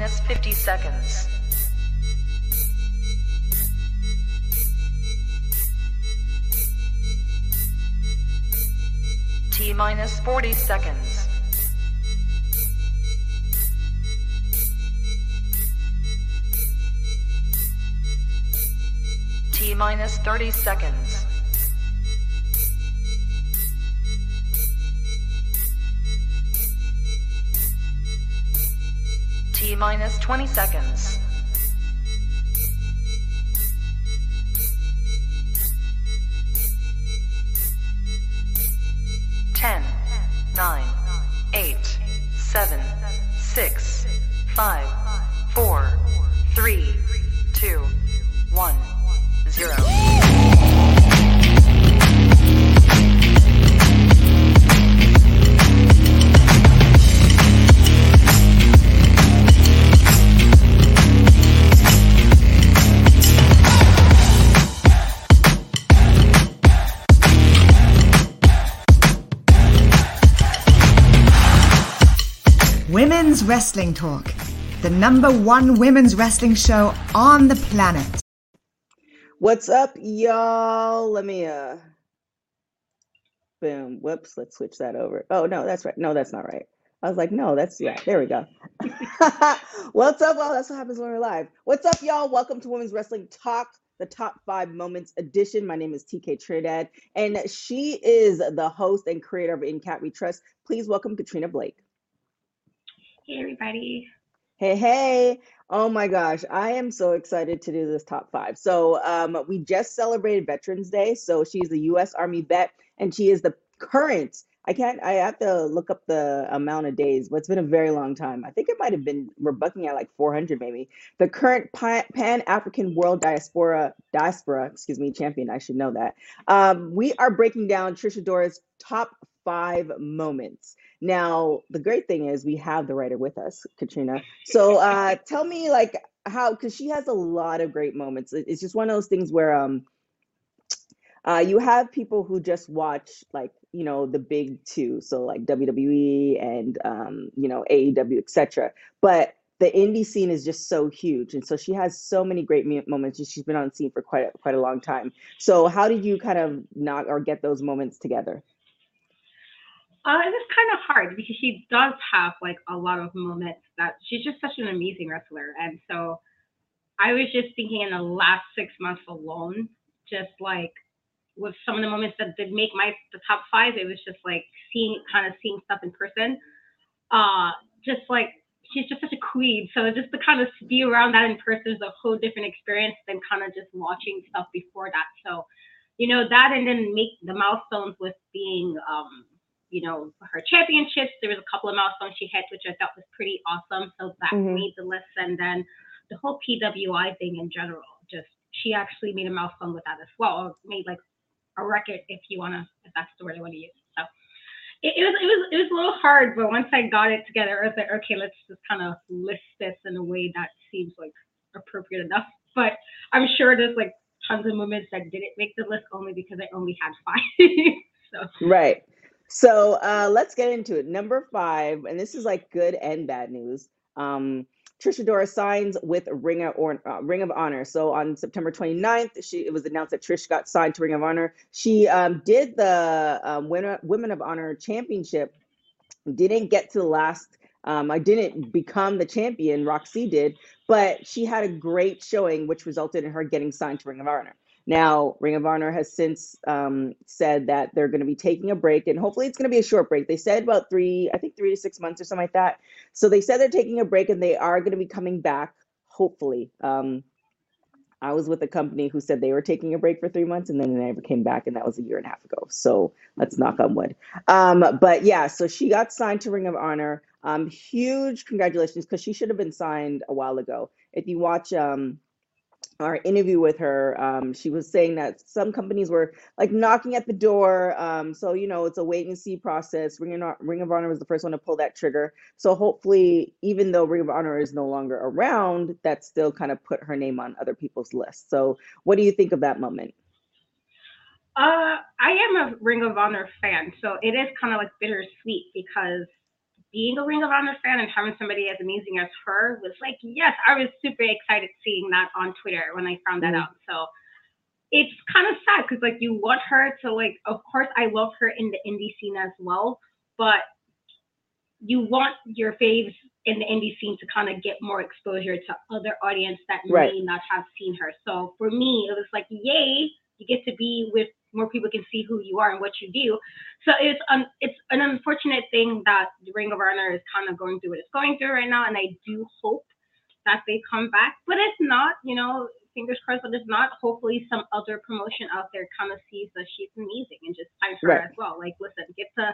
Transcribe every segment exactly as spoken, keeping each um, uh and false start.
minus fifty seconds. T minus forty seconds. T minus thirty seconds. T minus twenty seconds. ten, nine, eight, seven, six, five, four, three, two, one, zero. Women's Wrestling Talk, the number one women's wrestling show on the planet. What's up, y'all? Let me, uh, boom, whoops, let's switch that over. Oh, no, that's right. No, that's not right. I was like, no, that's, yeah, there we go. What's up, y'all? That's what happens when we're live. What's up, y'all? Welcome to Women's Wrestling Talk, the Top five Moments edition. My name is T K Trinidad, and she is the host and creator of In Cat We Trust. Please welcome Katrina Blake. Hey, everybody. Hey, hey. Oh my gosh, I am so excited to do this top five. So um, we just celebrated Veterans Day. So she's a U S Army vet, and she is the current, I can't, I have to look up the amount of days, but it's been a very long time. I think it might have been, we're bucking at like four hundred maybe. The current Pan-African World Diaspora, diaspora, excuse me, champion, I should know that. Um, we are breaking down Trish Adora's top five moments. Now, the great thing is we have the writer with us, Katrina. So uh, tell me like how, because she has a lot of great moments. It's just one of those things where um, uh, you have people who just watch like, you know, the big two. So like W W E and, um, you know, A E W, et cetera. But the indie scene is just so huge. And so she has so many great moments. She's been on the scene for quite a, quite a long time. So how did you kind of knock or get those moments together? Uh, it was kind of hard because she does have like a lot of moments that she's just such an amazing wrestler. And so I was just thinking in the last six months alone, just like with some of the moments that did make my the top five, it was just like seeing kind of seeing stuff in person. Uh, just like she's just such a queen. So just to kind of be around that in person is a whole different experience than kind of just watching stuff before that. So, you know, that and then make the milestones with being um you know, her championships. There was a couple of milestones she hit, which I thought was pretty awesome. So that mm-hmm. made the list. And then the whole P W I thing in general, just she actually made a milestone with that as well, or made like a record, if you want to, if that's the word I want to use. So it, it was it was it was a little hard, but once I got it together, I was like, okay, let's just kind of list this in a way that seems like appropriate enough. But I'm sure there's like tons of moments that didn't make the list only because I only had five. So right. So uh, let's get into it. Number five, and this is like good and bad news. Um, Trish Adora signs with Ring of, or, uh, Ring of Honor. So on September twenty-ninth, she, it was announced that Trish got signed to Ring of Honor. She um, did the um, Winner, Women of Honor Championship, didn't get to the last, um, I didn't become the champion, Roxy did, but she had a great showing, which resulted in her getting signed to Ring of Honor. Now, Ring of Honor has since um, said that they're going to be taking a break, and hopefully it's going to be a short break. They said about three, I think three to six months or something like that. So they said they're taking a break, and they are going to be coming back, hopefully. Um, I was with a company who said they were taking a break for three months, and then they never came back, and that was a year and a half ago. So let's knock on wood. Um, but yeah, so she got signed to Ring of Honor. Um, huge congratulations, because she should have been signed a while ago. If you watch... Um, our interview with her, um, she was saying that some companies were like knocking at the door. Um, so, you know, it's a wait and see process. Ring of, Ring of Honor was the first one to pull that trigger. So hopefully, even though Ring of Honor is no longer around, that still kind of put her name on other people's lists. So what do you think of that moment? Uh, I am a Ring of Honor fan. So it is kind of like bittersweet because being a Ring of Honor fan and having somebody as amazing as her was like, yes, I was super excited seeing that on Twitter when I found that mm. out. So it's kind of sad because like you want her to like, of course I love her in the indie scene as well, but you want your faves in the indie scene to kind of get more exposure to other audience that right. may not have seen her. So for me, it was like, yay, you get to be with more people can see who you are and what you do. So it's um, it's an unfortunate thing that the Ring of Honor is kind of going through what it's going through right now, and I do hope that they come back. But if not, you know, fingers crossed that if not, hopefully some other promotion out there kind of sees that she's amazing and just signs her right. as well. Like, listen, get to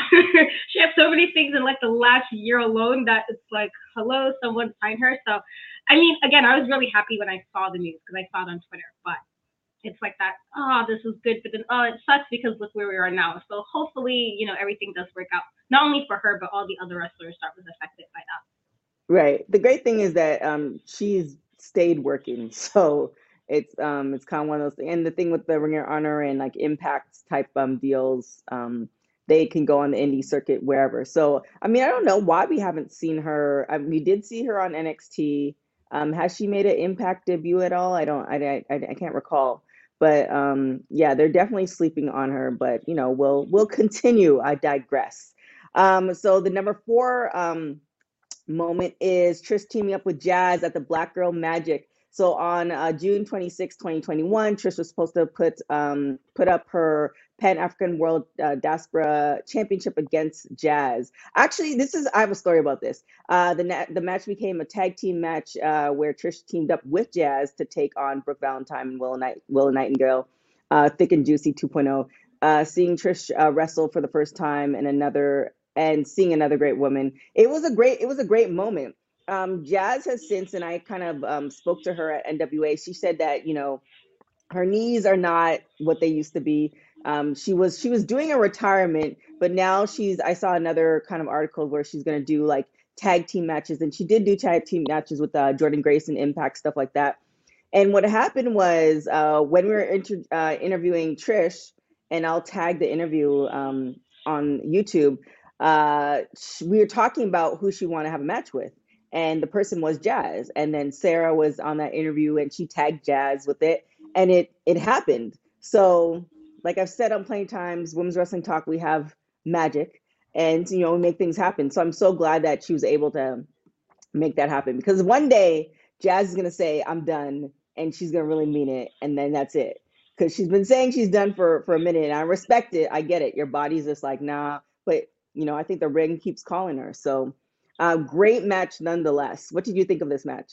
she has so many things in like the last year alone that it's like, hello, someone sign her. So, I mean, again, I was really happy when I saw the news because I saw it on Twitter, but it's like that, oh, this is good, but then, oh, it sucks because look where we are now. So hopefully, you know, everything does work out, not only for her, but all the other wrestlers that was affected by that. Right. The great thing is that um, she's stayed working. So it's um, it's kind of one of those things. And the thing with the Ring of Honor and like Impact type um, deals, um, they can go on the indie circuit wherever. So, I mean, I don't know why we haven't seen her. I mean, we did see her on N X T. Um, has she made an Impact debut at all? I don't, I, I, I can't recall. But um, yeah, they're definitely sleeping on her. But you know, we'll we'll continue. I digress. Um, so the number four um, moment is Trish teaming up with Jazz at the Black Girl Magic. So on uh, June twenty-sixth, twenty twenty-one, Trish was supposed to put um, put up her Pan African World uh, Diaspora Championship against Jazz. Actually, this is I have a story about this. Uh, the na- the match became a tag team match uh, where Trish teamed up with Jazz to take on Brooke Valentine and Willow, Night- Willow Nightingale, uh, Thick and Juicy two point oh. Uh, seeing Trish uh, wrestle for the first time and another and seeing another great woman, it was a great it was a great moment. Um, Jazz has since, and I kind of um, spoke to her at N W A. She said that, you know, her knees are not what they used to be. Um, she was she was doing a retirement, but now she's. I saw another kind of article where she's going to do like tag team matches, and she did do tag team matches with uh, Jordan Grace and Impact, stuff like that. And what happened was uh, when we were inter- uh, interviewing Trish, and I'll tag the interview um, on YouTube. Uh, we were talking about who she wanted to have a match with. And the person was Jazz. And then Sarah was on that interview and she tagged Jazz with it. And it it happened. So like I've said on plenty of times, Women's Wrestling Talk, we have magic and, you know, we make things happen. So I'm so glad that she was able to make that happen. Because one day Jazz is going to say, I'm done. And she's going to really mean it. And then that's it. Because she's been saying she's done for, for a minute. And I respect it. I get it. Your body's just like, nah. But, you know, I think the ring keeps calling her. So Uh, great match nonetheless. What did you think of this match?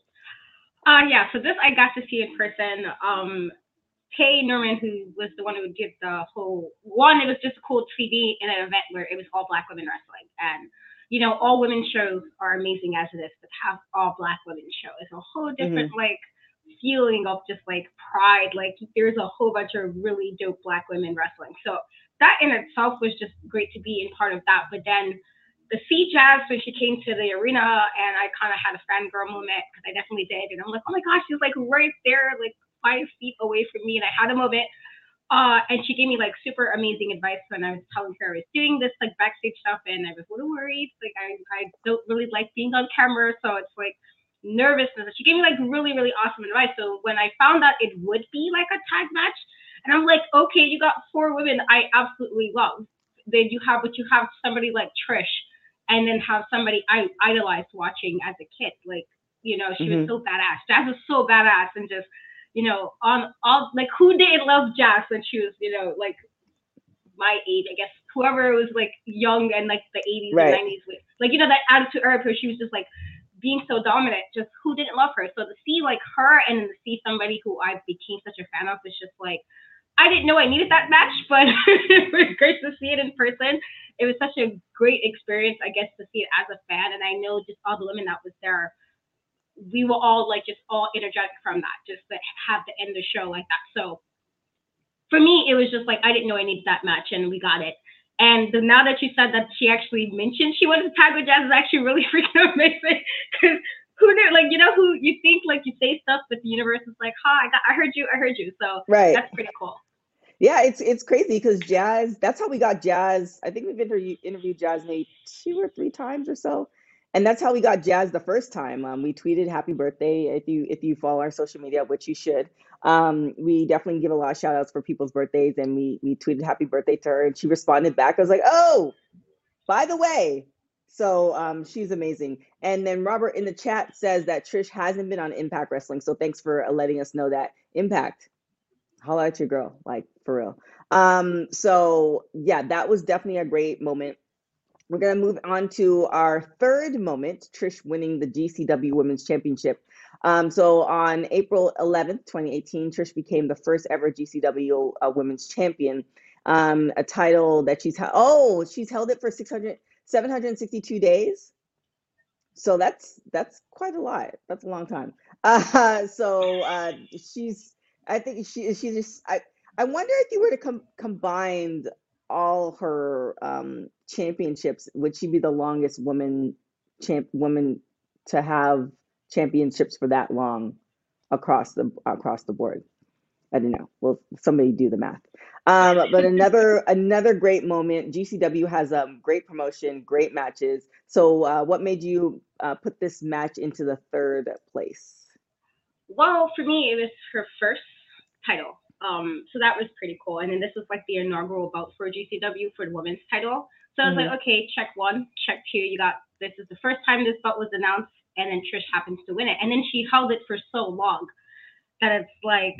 Uh, yeah, so this I got to see in person. Um, Kay Norman, who was the one who would give the whole, one, it was just cool to be in an event where it was all Black women wrestling. And, you know, all women's shows are amazing as it is, but have all Black women show is a whole different, mm-hmm. like, feeling of just, like, pride. Like, there's a whole bunch of really dope Black women wrestling. So that in itself was just great to be in part of that. But then the see Jazz when she came to the arena, and I kind of had a fangirl moment because I definitely did. And I'm like, oh my gosh, she's like right there, like five feet away from me. And I had a moment. Uh, and she gave me like super amazing advice when I was telling her I was doing this like backstage stuff, and I was a little worried. Like I, I don't really like being on camera, so it's like nervousness. She gave me like really, really awesome advice. So when I found out it would be like a tag match, and I'm like, okay, you got four women I absolutely love. Then you have, but you have somebody like Trish. And then have somebody I idolized watching as a kid. Like, you know, she mm-hmm. was so badass. Jazz was so badass and just, you know, on all, like, who didn't love Jazz when she was, you know, like, my age, I guess, whoever was, like, young and, like, the eighties right. and nineties. Like, you know, that attitude era where she was just, like, being so dominant. Just who didn't love her? So to see, like, her and to see somebody who I became such a fan of was just, like, I didn't know I needed that match, but it was great to see it in person. It was such a great experience, I guess, to see it as a fan. And I know just all the women that was there, we were all like just all energetic from that, just to have to end the show like that. So for me, it was just like, I didn't know I needed that match and we got it. And the, now that you said that she actually mentioned she wanted to tag with Jazz is actually really freaking amazing. Because who knew, like, you know, who you think like you say stuff, but the universe is like, hi, I, got, I heard you, I heard you. So right. That's pretty cool. Yeah, it's it's crazy because Jazz, that's how we got Jazz. I think we've interview, interviewed Jazz maybe two or three times or so. And that's how we got Jazz the first time. Um, we tweeted happy birthday if you if you follow our social media, which you should. Um, we definitely give a lot of shout outs for people's birthdays and we we tweeted happy birthday to her and she responded back. I was like, oh, by the way. So um, she's amazing. And then Robert in the chat says that Trish hasn't been on Impact Wrestling. So thanks for uh, letting us know that. Impact, holla at your girl, like for real. Um, so yeah, that was definitely a great moment. We're gonna move on to our third moment, Trish winning the G C W Women's Championship. Um, so on April eleventh, twenty eighteen, Trish became the first ever G C W uh, Women's Champion, um, a title that she's held. Oh, she's held it for six hundred, seven hundred sixty-two days. So that's that's quite a lot. That's a long time. Uh, so uh, she's, I think she she just I I wonder if you were to com- combine all her um, championships, would she be the longest woman champ woman to have championships for that long across the across the board? I don't know. Well, somebody do the math. Um, but another another great moment. G C W has a um, great promotion, great matches. So, uh, what made you uh, put this match into the third place? Well, for me, it was her first title. Um, so that was pretty cool. And then this was like the inaugural bout for G C W for the women's title. So I was Mhm. like, okay, check one, check two. You got this is the first time this bout was announced, and then Trish happens to win it. And then she held it for so long that it's like,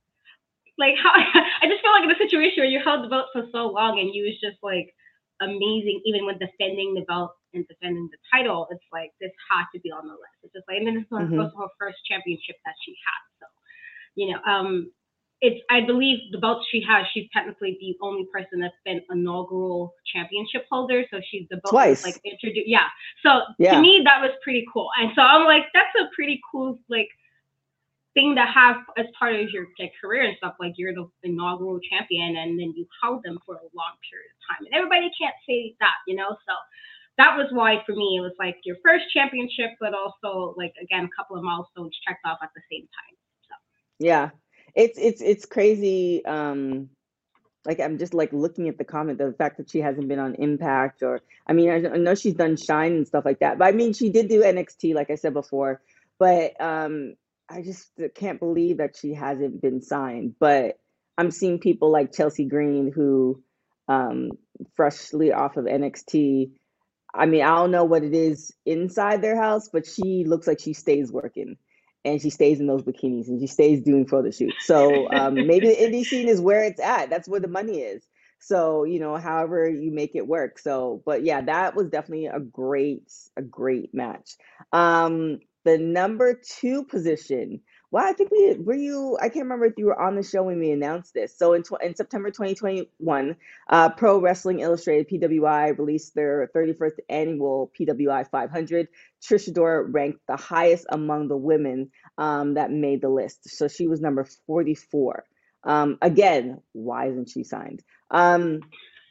like how I just feel like in a situation where you held the belt for so long and you was just like amazing, even when defending the belt and defending the title. It's like this has to be on the list. It's just like, and then this was Mhm. her first championship that she had. So, you know, um, it's I believe the belts she has, she's technically the only person that's been inaugural championship holder. So she's the belt was like Twice. introduced. Yeah. So to Yeah. me, that was pretty cool. And so I'm like, that's a pretty cool like thing to have as part of your like, career and stuff. Like you're the inaugural champion, and then you held them for a long period of time. And everybody can't say that, you know. So that was why for me it was like your first championship, but also like again a couple of milestones checked off at the same time. So Yeah. It's it's it's crazy. Um, like I'm just like looking at the comment, the fact that she hasn't been on Impact, or I mean, I, I know she's done Shine and stuff like that, but I mean, she did do N X T, like I said before, but um, I just can't believe that she hasn't been signed. But I'm seeing people like Chelsea Green who, um, freshly off of N X T. I mean, I don't know what it is inside their house, but she looks like she stays working and she stays in those bikinis and she stays doing photo shoots. So um, maybe the indie scene is where it's at. That's where the money is. So, you know, however you make it work. So, but yeah, that was definitely a great, a great match. Um, the number two position. Well, I think we were you. I can't remember if you were on the show when we announced this. So in, tw- in September twenty twenty-one, uh, Pro Wrestling Illustrated, P W I, released their thirty-first annual P W I five hundred. Trish Adora ranked the highest among the women um, that made the list. So she was number forty-four. Um, again, why isn't she signed? Um,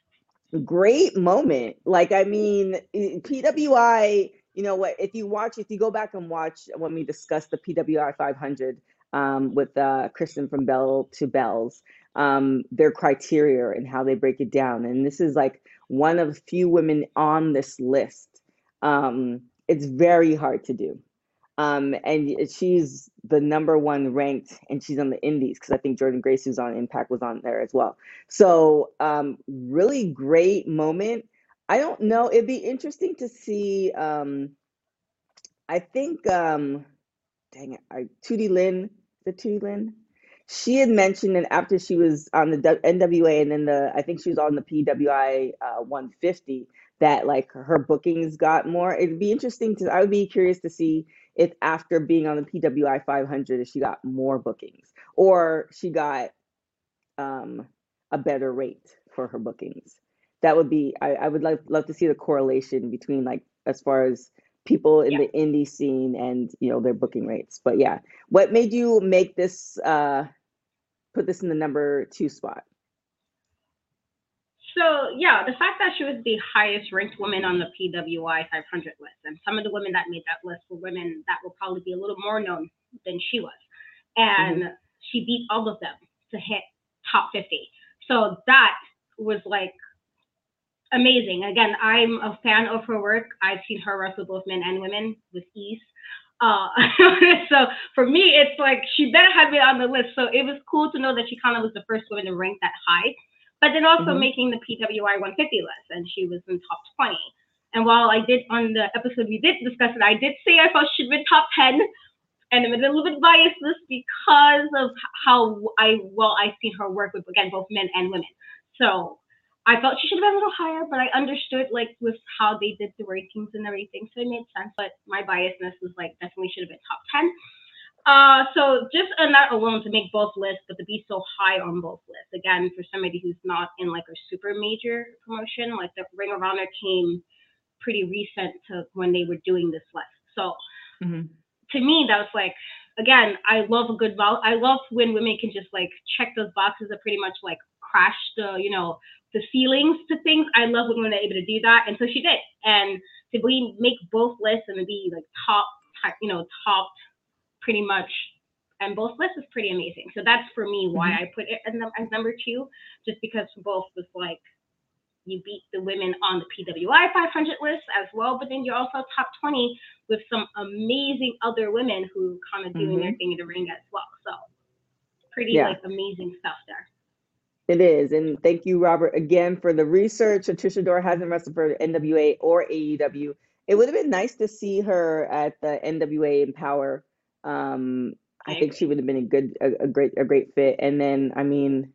great moment. Like, I mean, P W I, you know what, if you watch, if you go back and watch when we discussed the P W I five hundred um, with uh, Kristen from Bell to Bells, um, their criteria and how they break it down. And this is like one of the few women on this list. Um, it's very hard to do. Um, and she's the number one ranked, and she's on the Indies because I think Jordan Grace, who's on Impact, was on there as well. So, um, really great moment. I don't know. It'd be interesting to see. Um, I think, um, dang it, I, Tootie Lynn, the Tootie Lynn, she had mentioned that after she was on the N W A and then the, I think she was on the P W I uh, one fifty, that like her bookings got more. It'd be interesting to, I would be curious to see if after being on the P W I five hundred, if she got more bookings or she got um, a better rate for her bookings. That would be, I, I would love, love to see the correlation between like, as far as people in yeah. the indie scene and, you know, their booking rates. But yeah, what made you make this, uh, put this in the number two spot? So yeah, the fact that she was the highest ranked woman on the P W I five hundred list, and some of the women that made that list were women that will probably be a little more known than she was, and mm-hmm. she beat all of them to hit top fifty. So that was like amazing. Again, I'm a fan of her work. I've seen her wrestle both men and women with ease. Uh, so for me, it's like she better have it on the list. So it was cool to know that she kind of was the first woman to rank that high, but then also Mhm. making the P W I one fifty list, and she was in top twenty. And while I did on the episode we did discuss it, I did say I felt she'd been top ten, and I'm a little bit biased this because of how I well I've seen her work with again both men and women. So I felt she should have been a little higher, but I understood like with how they did the ratings and everything, so it made sense. But my biasness was like definitely should have been top ten. Uh, so just on that alone to make both lists, but to be so high on both lists, again for somebody who's not in like a super major promotion, like the Ring of Honor came pretty recent to when they were doing this list. So Mhm. to me, that was like, again, I love a good vol. I love when women can just like check those boxes that pretty much like crash the, you know, the ceilings to things. I love when women are able to do that, and so she did. And to be make both lists and to be like top, you know, top, pretty much, and both lists is pretty amazing. So that's for me why Mhm. I put it as, num- as number two, just because both was like you beat the women on the P W I five hundred list as well, but then you're also top twenty with some amazing other women who kind of doing their Mhm. thing in the ring as well. So pretty Yeah. like amazing stuff there. It is, and thank you, Robert, again for the research. Trish Adora hasn't wrestled for N W A or A E W. It would have been nice to see her at the N W A Empower. Um, I I think she agree. would have been a good, a, a great, a great fit. And then, I mean,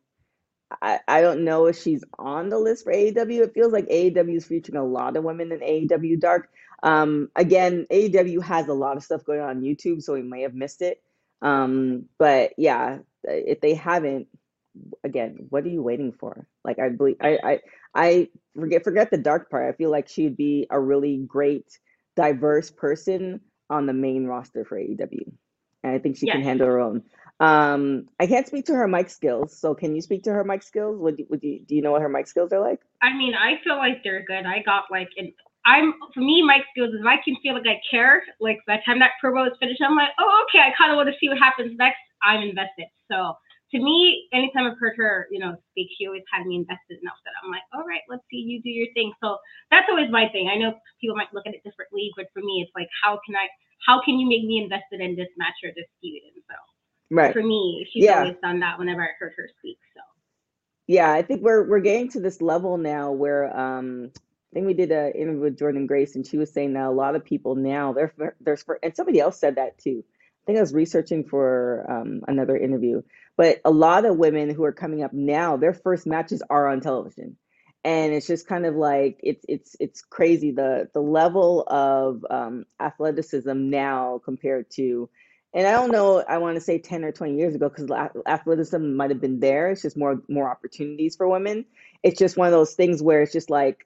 I, I don't know if she's on the list for A E W. It feels like A E W is featuring a lot of women in A E W Dark. Um, again, A E W has a lot of stuff going on, on YouTube, so we may have missed it. Um, but yeah, if they haven't, again, what are you waiting for? Like I believe I I I forget forget the dark part. I feel like she'd be a really great diverse person on the main roster for A E W. And I think she can Yes. handle her own. Um, I can't speak to her mic skills, so can you speak to her mic skills? Would you, would you do you know what her mic skills are like? I mean, I feel like they're good. I got like, an, I'm for me, my skills is if I can feel like I care. Like by the time that promo is finished, I'm like, oh, okay, I kind of want to see what happens next. I'm invested. So to me, anytime I've heard her, you know, speak, she always had me invested enough that I'm like, all right, let's see you do your thing. So that's always my thing. I know people might look at it differently, but for me, it's like, how can I, how can you make me invested in this match or this feud? And so Right. for me, she's Yeah. always done that whenever I heard her speak. So Yeah, I think we're we're getting to this level now where um I think we did an interview with Jordan Grace, and she was saying that a lot of people now they're there's for and somebody else said that too. I think I was researching for um, another interview, but a lot of women who are coming up now, their first matches are on television, and it's just kind of like it's it's it's crazy the the level of um, athleticism now compared to, and I don't know, I want to say ten or twenty years ago because athleticism might have been there. It's just more more opportunities for women. It's just one of those things where it's just like,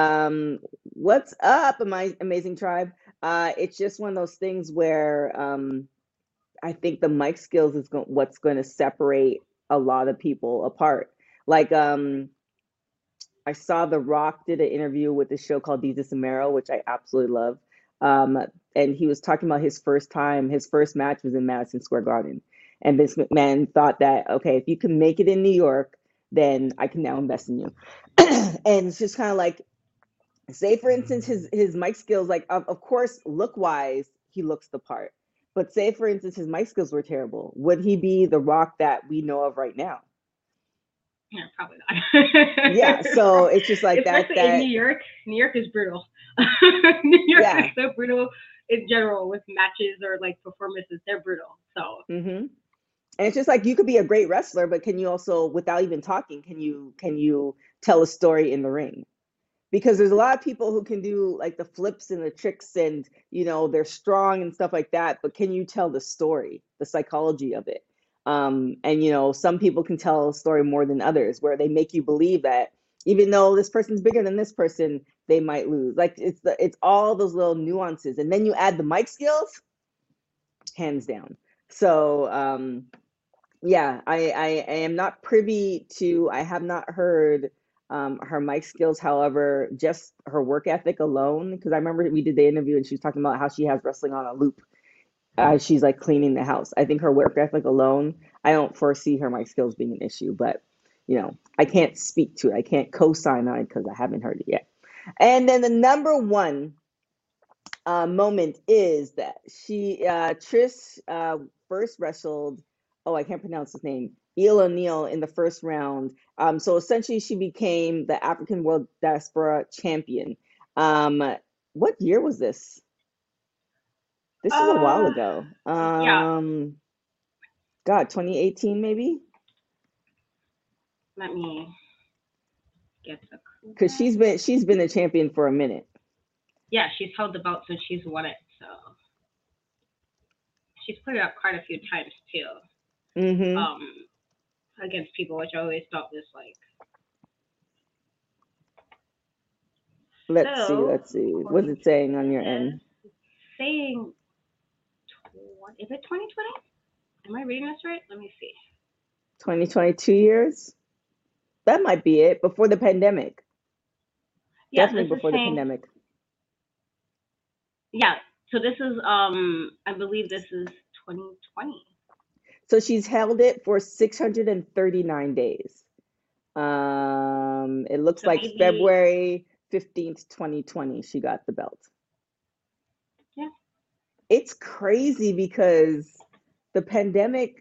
um, what's up, my amazing tribe? Uh, it's just one of those things where um, I think the mic skills is go- what's going to separate a lot of people apart. Like um, I saw The Rock did an interview with a show called Jesus and Mero, which I absolutely love. Um, and he was talking about his first time, his first match was in Madison Square Garden. And Vince McMahon thought that, okay, if you can make it in New York, then I can now invest in you. And it's just kind of like, say for instance, his his mic skills, like of, of course, look wise, he looks the part. But say for instance, his mic skills were terrible. Would he be the Rock that we know of right now? yeah, probably not. Yeah, so it's just like that Especially in that New York. New York is brutal. New York yeah. is so brutal in general with matches or like performances. They're brutal. So Mm-hmm. And it's just like you could be a great wrestler, but can you also, without even talking, can you can you tell a story in the ring? Because there's a lot of people who can do like the flips and the tricks, and you know they're strong and stuff like that. But can you tell the story, the psychology of it? Um, and you know, some people can tell a story more than others, where they make you believe that even though this person's bigger than this person, they might lose. Like it's the it's all those little nuances, and then you add the mic skills, hands down. So um, yeah, I, I, I am not privy to, I have not heard um, her mic skills. However, just her work ethic alone, because I remember we did the interview and she was talking about how she has wrestling on a loop as she's like cleaning the house. I think her work ethic alone, I don't foresee her mic skills being an issue. But you know, I can't speak to it. I can't co-sign on it because I haven't heard it yet. And then the number one uh, moment is that she uh, Trish uh, first wrestled. Oh, I can't pronounce his name. Eel O'Neill in the first round. Um, so essentially, she became the African World Diaspora Champion. Um, what year was this? This is a while Uh, ago. yeah. Um, God, twenty eighteen maybe? Let me get the. Because she's been she's been a champion for a minute. Yeah, she's held the belt since she's won it. So she's put it up quite a few times too. Mm-hmm. Um, against people, which I always thought was like. Let's so, see. Let's see. What's it saying on your end? It's saying. Is it twenty twenty? Am I reading this right? Let me see. twenty twenty-two years? That might be it. Before the pandemic. Yeah, Definitely before saying, the pandemic. Yeah. So this is, um, I believe this is twenty twenty. So she's held it for six hundred thirty-nine days. Um, it looks so like maybe... February fifteenth, twenty twenty, she got the belt. Yeah. It's crazy because the pandemic,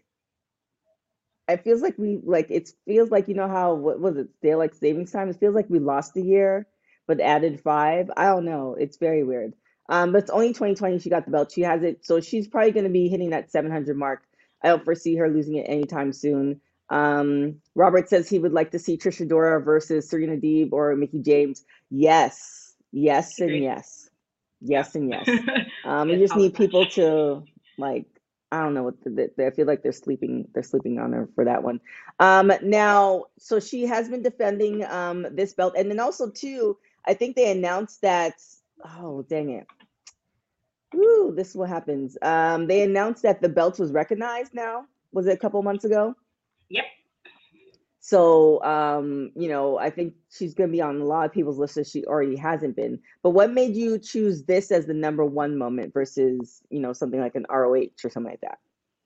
it feels like we, like, it feels like, you know how, what was it, daylight savings time? It feels like we lost a year, but added five. I don't know. It's very weird. Um, but it's only twenty twenty she got the belt. She has it. So she's probably going to be hitting that seven hundred mark. I don't foresee her losing it anytime soon. Um, Robert says he would like to see Trish Adora versus Serena Deeb or Mickie James. Yes, yes, and yes, yes, and yes. Um, we just need people to, like, I don't know what the, the, I feel like they're sleeping. They're sleeping on her for that one. Um, now, so she has been defending um, this belt, and then also too, I think they announced that. Oh, dang it. Ooh, this is what happens. Um, they announced that the belt was recognized now. Was it a couple months ago? Yep. So, um, you know, I think she's going to be on a lot of people's lists if she already hasn't been. But what made you choose this as the number one moment versus, you know, something like an R O H or something like that?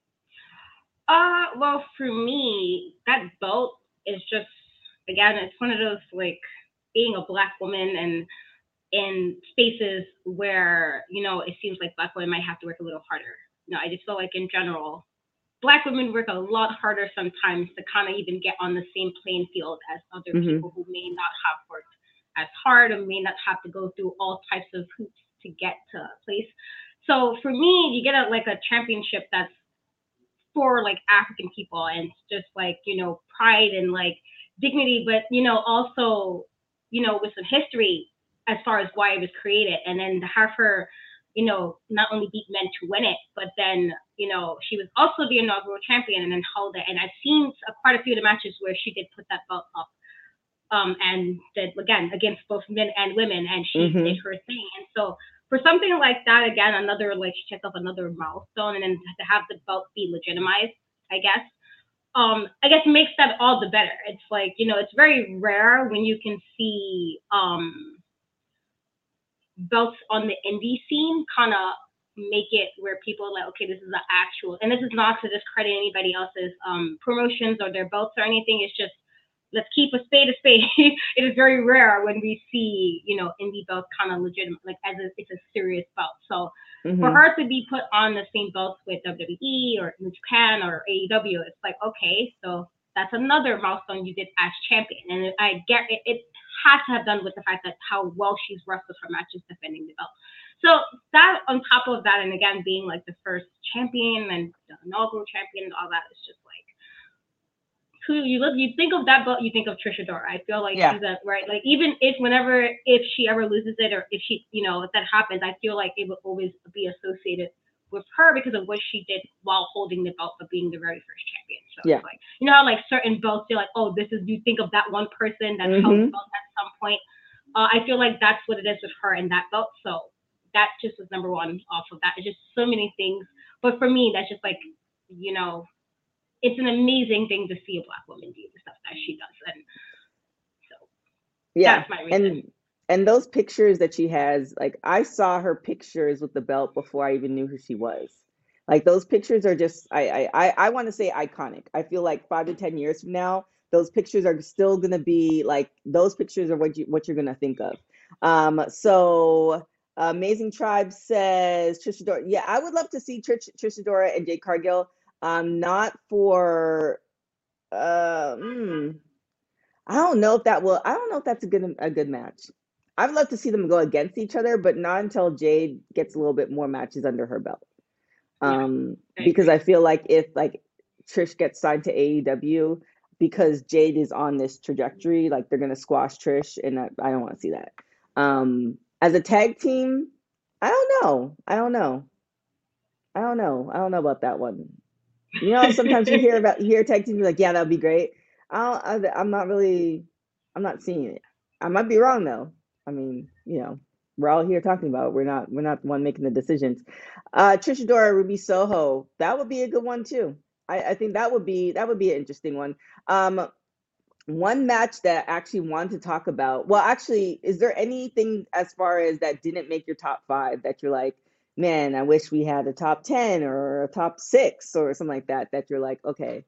Uh, well, for me, that belt is just, again, it's one of those, like, being a Black woman and in spaces where, you know, it seems like Black women might have to work a little harder. You know, I just feel like in general, Black women work a lot harder sometimes to kind of even get on the same playing field as other mm-hmm. people who may not have worked as hard or may not have to go through all types of hoops to get to a place. So for me, you get a, like a championship that's for like African people and it's just like, you know, pride and like dignity, but, you know, also, you know, with some history as far as why it was created. And then to have her, you know, not only beat men to win it, but then, you know, she was also the inaugural champion and then held it. And I've seen a, quite a few of the matches where she did put that belt up um, and did, again, against both men and women, and she mm-hmm. did her thing. And so for something like that, again, another, like, she checked off another milestone, and then to have the belt be legitimized, I guess, um, I guess makes that all the better. It's like, you know, it's very rare when you can see um, belts on the indie scene kind of make it where people are like, okay, this is the actual, and this is not to discredit anybody else's um, promotions or their belts or anything. It's just, let's keep a spade a spade. It is very rare when we see, you know, indie belts kind of legitimate, like as a, it's a serious belt. So mm-hmm. for her to be put on the same belts with W W E or New Japan or A E W, it's like, okay, so that's another milestone you did as champion. And I get it, it has to have done with the fact that how well she's wrestled her matches defending the belt. So that on top of that, and again, being like the first champion and the inaugural champion and all that, is just like, who you look, you think of that belt, you think of Trish Adora. I feel like yeah. she's a, right, like even if whenever, if she ever loses it or if she, you know, if that happens, I feel like it will always be associated with her because of what she did while holding the belt for being the very first champion. So yeah. it's like, you know how like certain belts, you're like, oh, this is, you think of that one person that mm-hmm. held the belt at some point. Uh, I feel like that's what it is with her and that belt. So that just was number one off of that. It's just so many things. But for me, that's just like, you know, it's an amazing thing to see a Black woman do the stuff that she does. And so yeah. that's my reason. And and those pictures that she has, like I saw her pictures with the belt before I even knew who she was. Like those pictures are just, I I I, I want to say iconic. I feel like five to ten years from now, those pictures are still gonna be like those pictures are what you what you're gonna think of. Um, so Amazing Tribe says Trisha Dora. Yeah, I would love to see Trish, Trisha Dora and Jade Cargill. Um, not for. Uh, mm, I don't know if that will. I don't know if that's a good a good match. I'd love to see them go against each other, but not until Jade gets a little bit more matches under her belt. Um, Yeah, I because agree. I feel like if like Trish gets signed to A E W, because Jade is on this trajectory, like they're gonna squash Trish, and I, I don't want to see that. Um, as a tag team, I don't know. I don't know. I don't know. I don't know about that one. You know, sometimes you hear about you hear tag teams, you're like, yeah, that'd be great. I don't, I, I'm not really, I'm not seeing it. I might be wrong though. I mean, you know, we're all here talking about it. We're not, we're not the one making the decisions. Uh, Trisha Dora, Ruby Soho, that would be a good one too. I, I think that would be that would be an interesting one. Um, one match that I actually wanted to talk about. Well, actually, is there anything as far as that didn't make your top five that you're like, man, I wish we had a top ten or a top six or something like that, that you're like, okay.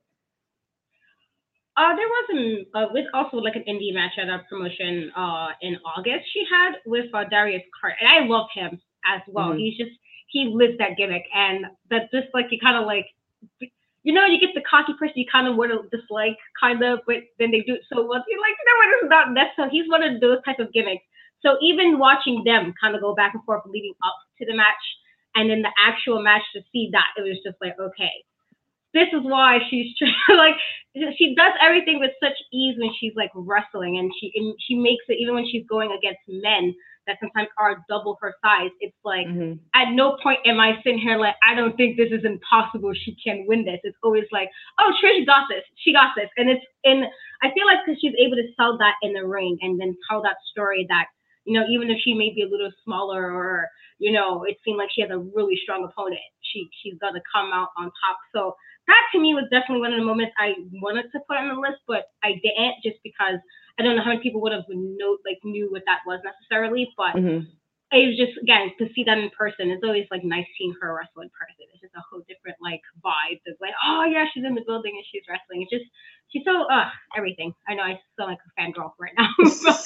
Uh, there was an, uh, with also like an indie match at a promotion uh in August she had with uh, Darius Cart, and I love him as well. Mhm. He's just he lives that gimmick, and that's just like you kind of like, you know, you get the cocky person you kind of want to dislike, kind of, but then they do it so well. You're like, you know what, it's not necessary. He's one of those type of gimmicks. So even watching them kind of go back and forth leading up to the match, and then the actual match to see that, it was just like, okay, this is why she's like she does everything with such ease when she's like wrestling, and she and she makes it even when she's going against men that sometimes are double her size. It's like Mhm. at no point am I sitting here like I don't think this is impossible. She can win this. It's always like, oh, Trish got this. She got this, and it's in. I feel like because she's able to sell that in the ring and then tell that story that, you know, even if she may be a little smaller or, you know, it seemed like she has a really strong opponent, she she's gonna come out on top. So that to me was definitely one of the moments I wanted to put on the list, but I didn't, just because I don't know how many people would have know like knew what that was necessarily. But Mhm. it was just, again, to see that in person. It's always like nice seeing her wrestle in person. It's just a whole different like vibe. It's like, oh yeah, she's in the building and she's wrestling. It's just she's so uh everything. I know I sound like a fangirl right now,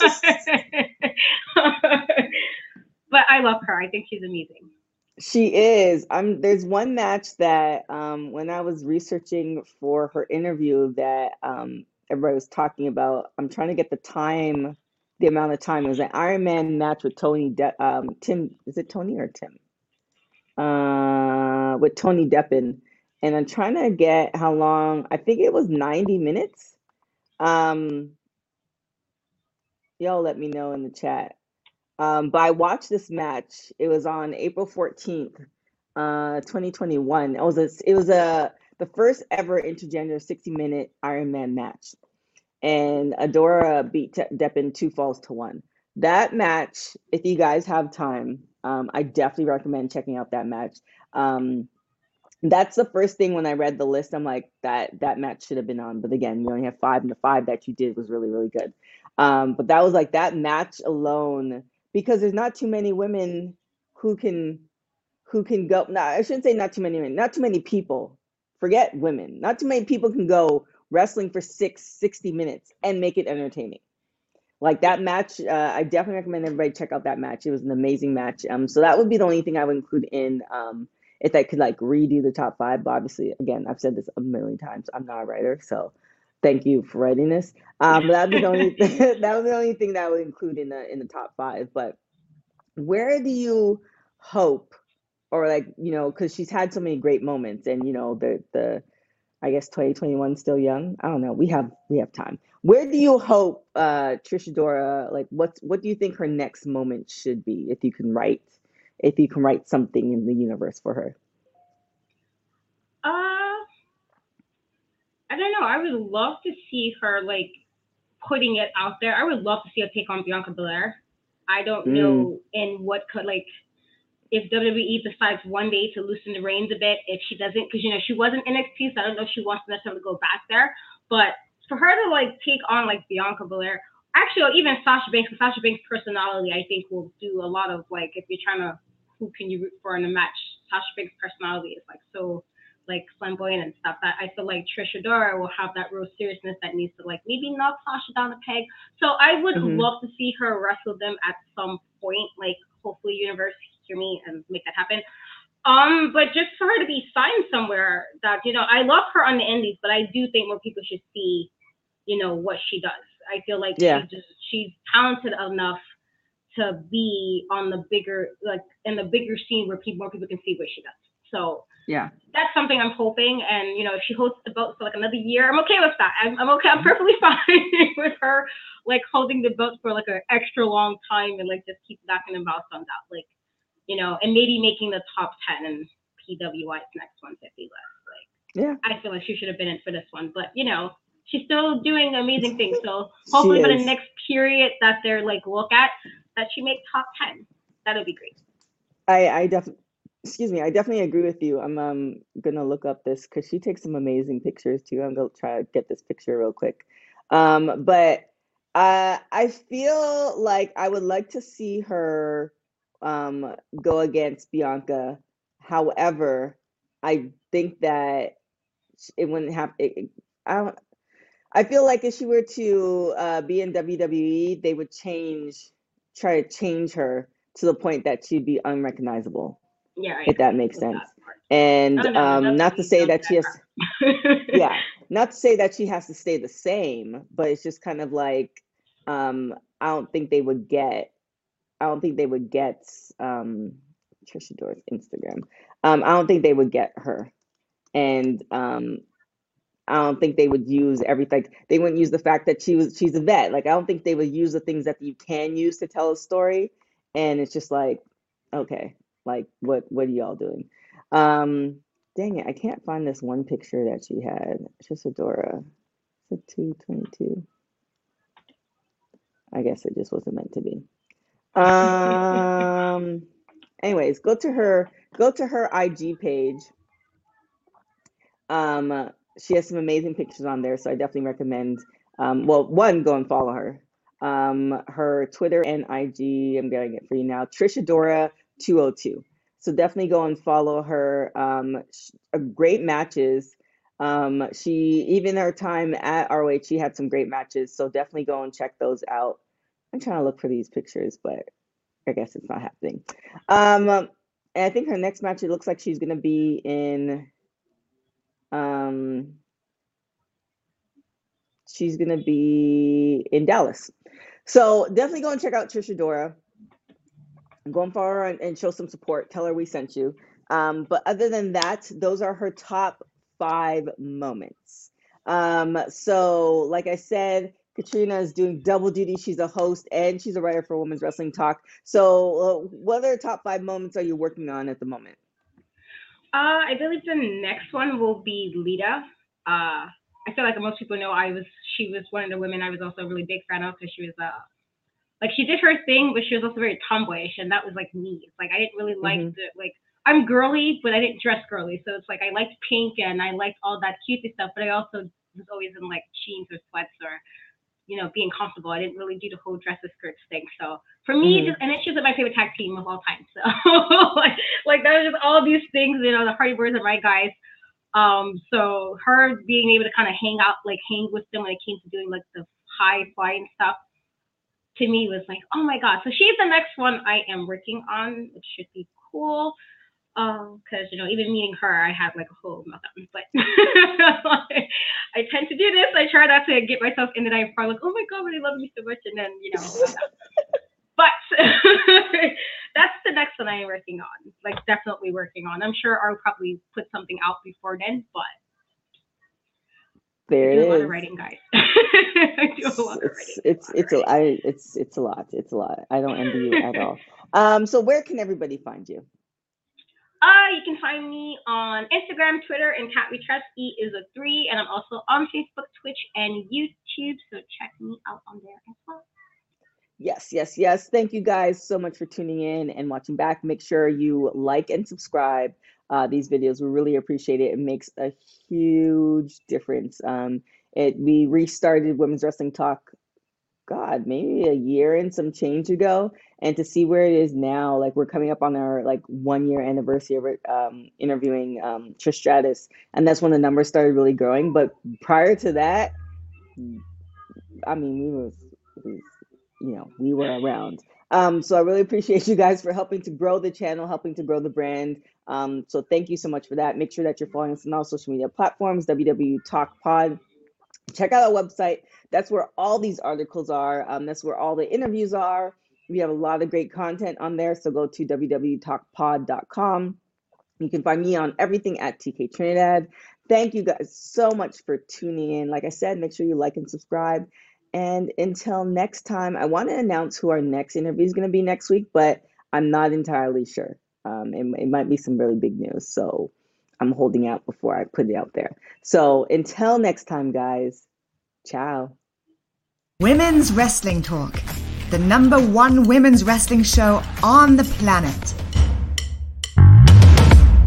but, but I love her. I think she's amazing. She is. I'm there's one match that um when I was researching for her interview that um everybody was talking about. I'm trying to get the time, the amount of time. It was an Iron Man match with Tony De- um Tim, is it Tony or Tim? Uh with Tony Deppen. And I'm trying to get how long, I think it was ninety minutes. Um y'all let me know in the chat. Um, but I watched this match. It was on April fourteenth, uh, twenty twenty-one. It was a, it was a the first ever intergender sixty minute Iron Man match, and Adora beat Te- Deppen two falls to one. That match, if you guys have time, um, I definitely recommend checking out that match. Um, that's the first thing when I read the list. I'm like, that that match should have been on. But again, we only have five, and the five that you did was really, really good. Um, but that was like that match alone, because there's not too many women who can who can go. No, I shouldn't say not too many women, not too many people. Forget women. Not too many people can go wrestling for six, sixty minutes and make it entertaining. Like that match, uh, I definitely recommend everybody check out that match. It was an amazing match. Um, so that would be the only thing I would include in um, if I could like redo the top five. But obviously, again, I've said this a million times. I'm not a writer, so thank you for writing this. Um, but that'd be the only that was the only thing that I would include in the in the top five. But where do you hope, or like you know, because she's had so many great moments, and you know the the I guess twenty twenty-one still young. I don't know. We have we have time. Where do you hope uh Trisha Dora, like what's what do you think her next moment should be, if you can write if you can write something in the universe for her? Uh, I don't know. I would love to see her like putting it out there. I would love to see her take on Bianca Belair. I don't Mm, know in what could like if W W E decides one day to loosen the reins a bit. If she doesn't, because you know she was in N X T, so I don't know if she wants to necessarily go back there. But for her to like take on like Bianca Belair, actually, or even Sasha Banks, because Sasha Banks' personality, I think, will do a lot of like if you're trying to who can you root for in a match. Sasha Banks' personality is like so like flamboyant and stuff, that I feel like Trish Adora will have that real seriousness that needs to like maybe knock Sasha down a peg. So I would hmm love to see her wrestle them at some point. Like hopefully Universe hear me and make that happen. Um, but just for her to be signed somewhere that, you know, I love her on the indies, but I do think more people should see, you know, what she does. I feel like Yeah. she just she's talented enough to be on the bigger, like in the bigger scene where people more people can see what she does. So Yeah. that's something I'm hoping. And you know, if she hosts the belt for like another year, I'm okay with that. I'm, I'm okay. I'm perfectly fine with her like holding the belt for like an extra long time and like just keep knocking the milestones out. Like, you know, and maybe making the top ten and P W I's next one fifty list. Like, Yeah. I feel like she should have been in for this one, but you know, she's still doing amazing things. So She hopefully for the is. next period that they're like look at, that she make top ten. That'll be great. I I definitely excuse me, I definitely agree with you. I'm um gonna look up this because she takes some amazing pictures too. I'm gonna try to get this picture real quick. Um, but uh, I feel like I would like to see her um go against Bianca. However, I think that it wouldn't have. It, it- I don't. I feel like if she were to uh, be in W W E, they would change, try to change her to the point that she'd be unrecognizable, Yeah, I if that agree makes with sense. that part. And Oh no, um, the not to W W E say don't that do she has, that crap. yeah, not to say that she has to stay the same, but it's just kind of like um, I don't think they would get, I don't think they would get um, Trisha Dora's Instagram. Um, I don't think they would get her, and um, I don't think they would use everything. They wouldn't use the fact that she was she's a vet. Like I don't think they would use the things that you can use to tell a story. And it's just like, okay, like what what are y'all doing? Um, dang it, I can't find this one picture that she had. It's just Adora. It's a two twenty-two. I guess it just wasn't meant to be. Um, anyways, go to her go to her I G page. Um, she has some amazing pictures on there, so I definitely recommend. Um, well, one, go and follow her. Um, her Twitter and I G, I'm getting it for you now, Trishadora two oh two. So definitely go and follow her. Um, sh- uh, great matches. Um, she even her time at R O H, she had some great matches. So definitely go and check those out. I'm trying to look for these pictures, but I guess it's not happening. Um, and I think her next match, it looks like she's gonna be in. Um, she's gonna be in Dallas. So definitely go and check out Trisha Dora. Go and follow her and, and show some support. Tell her we sent you. Um, but other than that, those are her top five moments. Um, so like I said, Katrina is doing double duty. She's a host and she's a writer for Women's Wrestling Talk. So uh, what other top five moments are you working on at the moment? Uh, I believe the next one will be Lita. Uh, I feel like most people know I was she was one of the women I was also a really big fan of because she was uh like she did her thing, but she was also very tomboyish, and that was like me. It's like I didn't really like Mm-hmm. the like I'm girly, but I didn't dress girly, so it's like I liked pink and I liked all that cutesy stuff, but I also was always in like jeans or sweats or you know being comfortable. I didn't really do the whole dresses skirts thing. So for me, Mm-hmm. just and then she was my favorite tag team of all time. So like like that was just all these things, you know, the Hardy Boys are my guys. Um, so her being able to kind of hang out, like hang with them when it came to doing like the high flying stuff, to me was like, oh my god. So she's the next one I am working on, which should be cool. Um, because you know, even meeting her, I had like a whole meltdown. But I tend to do this. I try not to get myself in the night front, like, oh my god, I love you so much, and then you know, meltdown. But that's the next one I am working on. Like definitely working on. I'm sure I'll probably put something out before then, but There I do a lot it of is. writing, guys. I do a lot of It's writing. it's A lot of it's a writing. I it's it's a lot. It's a lot. I don't envy you at all. Um, so where can everybody find you? Uh, you can find me on Instagram, Twitter, and Cat We Trust. E is a three, and I'm also on Facebook, Twitch, and YouTube. So check me out on there as well. Yes, yes, yes. Thank you guys so much for tuning in and watching back. Make sure you like and subscribe uh, these videos. We really appreciate it. It makes a huge difference. Um, it we restarted Women's Wrestling Talk, God, maybe a year and some change ago, and to see where it is now. Like we're coming up on our like one year anniversary of um, interviewing um, Trish Stratus, and that's when the numbers started really growing. But prior to that, I mean, we was, we was you know, we were around. Um, so I really appreciate you guys for helping to grow the channel, helping to grow the brand. Um, so thank you so much for that. Make sure that you're following us on all social media platforms, W W Talk Pod. Check out our website. That's where all these articles are. Um, that's where all the interviews are. We have a lot of great content on there. So go to w w talk pod dot com. You can find me on everything at T K Trinidad. Thank you guys so much for tuning in. Like I said, make sure you like and subscribe. And until next time, I want to announce who our next interview is going to be next week, but I'm not entirely sure. Um, it, it might be some really big news. So I'm holding out before I put it out there. So until next time, guys, ciao. Women's Wrestling Talk, the number one women's wrestling show on the planet.